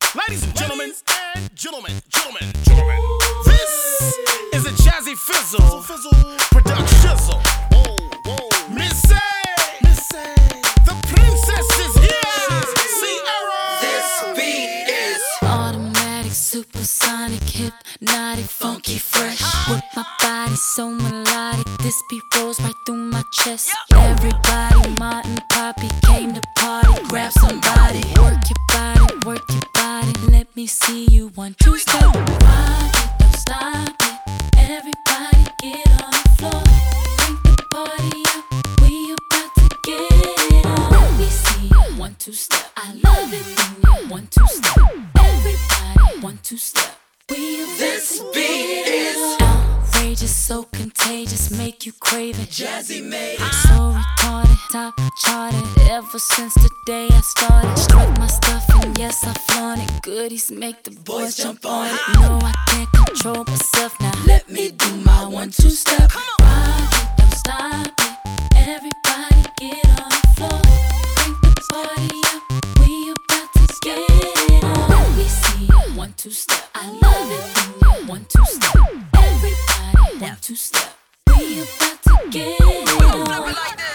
Ladies and gentlemen, this is a Jazzy Fizzle production. Missy, the princess is here. Sierra. This beat is automatic, supersonic, hypnotic, funky, fresh. With my body so melodic, this beat rolls right through my chest. Everybody, Martin, Poppy came to party. Grab somebody, work your body, work your body. Let me see you 1, 2, step. Rock it, don't stop it. Everybody get on the floor. Bring the party up, we about to get it on. Let me see you 1, 2, step. I love it when you 1, 2, step. Everybody 1, 2, step. We about This to beat get is it on. Outrageous, so contagious, make you crave it. Jazzy made it. So retarded, top charted. Ever since the day I started, struck my stuff and yes I flaunt it. Goodies make the boys jump on it. No, I can't control myself now. Let me do my 1, 2 step. Rock it, don't stop it. Everybody get on the floor. Bring the party up, we about to get it on. Let me see you 1, 2 step. I love it when you 1, 2 step. Everybody 1, 2 step. We about to get it on.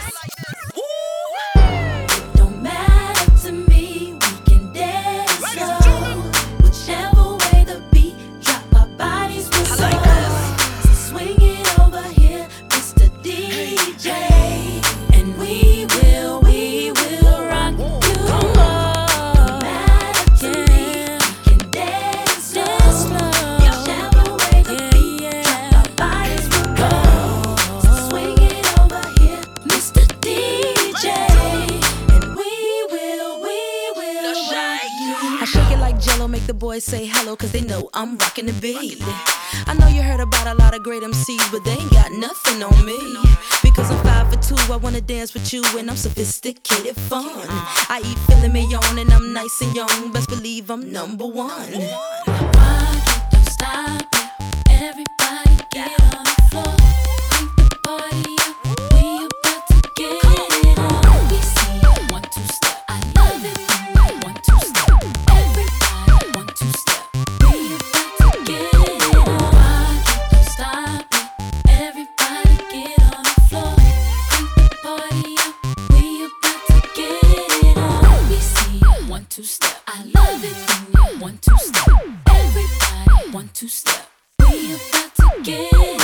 It don't matter to me, we can dance slow. Whichever way the beat drop, our bodies will slow. So swing it over here, Mr. DJ, and we will rock you. No matter to me, we can dance slow. Whichever way the beat drop, our bodies will go. So swing it over here, Mr. DJ, and we will rock you. I shake it like Jello, make the boys say hello, cause they know I'm rocking the beat. I know you heard about a lot of great MCs, but they ain't got nothing on me. Because I'm 5 for 2, I wanna dance with you, and I'm sophisticated fun. I eat filet mignon, and I'm nice and young. Best believe I'm number 1. Rock it, don't stop it. Everybody get on the floor. Bring the party up, we about to get it on. Let me see you 1, 2 step. I love it when you 1, 2 step. Everybody 1, 2 step. We about to get it on. Rock it, don't stop it. Everybody get on the floor. Bring the party up, we about to get it on. Let me see you 1, 2 step. I love it when you 1, 2 step. Everybody 1, 2 step. We about to get it